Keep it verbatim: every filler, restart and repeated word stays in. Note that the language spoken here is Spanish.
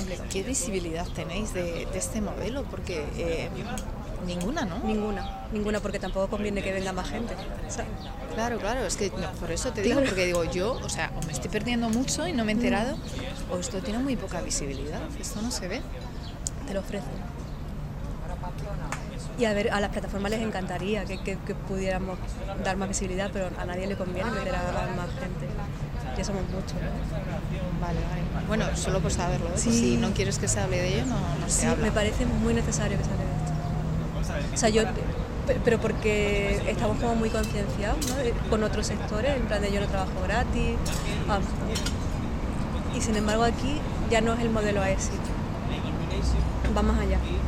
complicado. ¿Qué visibilidad tenéis de, de este modelo? Porque eh, ninguna, ¿no? Ninguna, ninguna, porque tampoco conviene que venga más gente. O sea, Claro, claro, es que no, por eso te digo, Claro. porque digo yo, o sea, o me estoy perdiendo mucho y no me he enterado, o esto tiene muy poca visibilidad, esto no se ve. te lo ofrecen. Y a ver, a las plataformas les encantaría que, que, que pudiéramos dar más visibilidad, pero a nadie le conviene meter a, a más gente. Ya somos muchos, ¿no? Vale, vale. Bueno, solo por saberlo, ¿eh? Sí. Si no quieres que se hable de ello, no, no se Sí, habla. me parece muy necesario que se hable de esto. O sea, yo, pe- pero porque estamos como muy concienciados, ¿no? De- con otros sectores, en plan de yo no trabajo gratis. ah, y sin embargo aquí ya no es el modelo A E S I, va más allá.